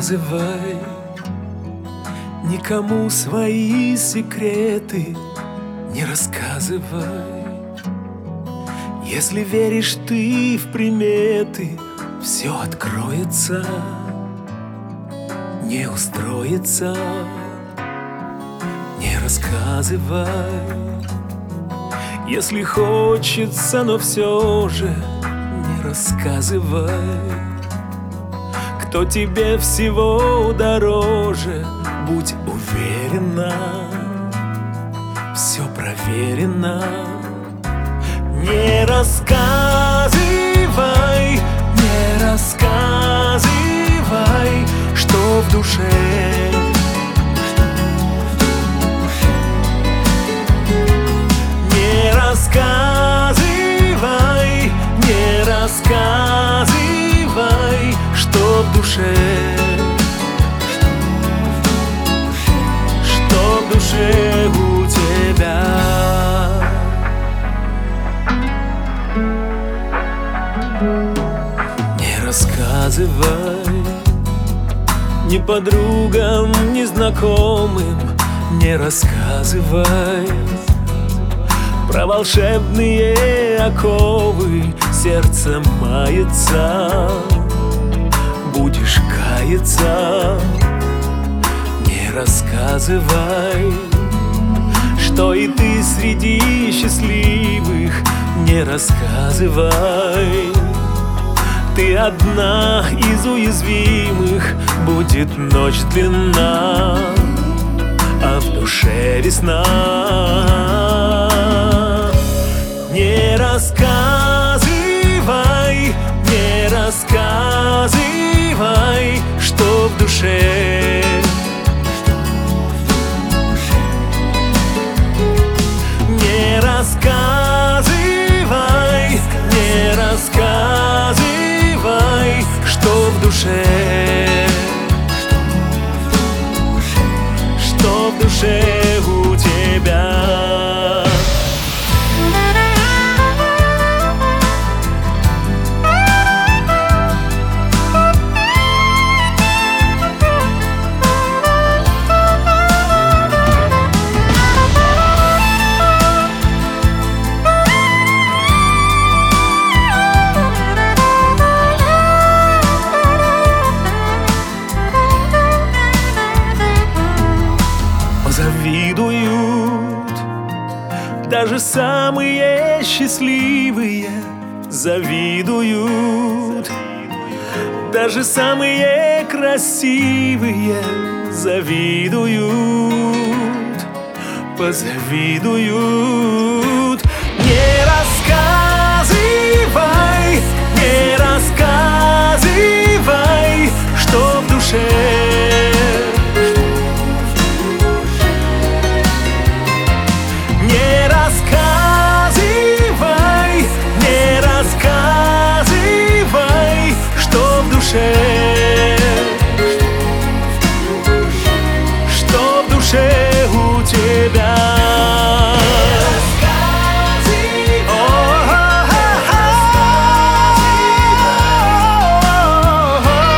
рассказывай никому свои секреты, не рассказывай. Если веришь ты в приметы, все откроется, не устроится. Не рассказывай. Если хочется, но все же не рассказывай. Кто тебе всего дороже, будь уверена, все проверено. Не рассказывай, не рассказывай, что в душе. Не рассказывай, не рассказывай, что в душе. Что в душе у тебя. Не рассказывай ни подругам, ни знакомым, не рассказывай про волшебные оковы. Сердце мается, будешь каяться. Не рассказывай, что и ты среди счастливых. Не рассказывай, ты одна из уязвимых. Будет ночь длинна, а в душе весна. Не рассказывай, не рассказывай, что в душе. Не рассказывай, не рассказывай, что в душе. Что в душе у тебя. Завидуют даже самые счастливые, завидуют даже самые красивые, завидуют, позавидуют. Не рассказывай, не рассказывай,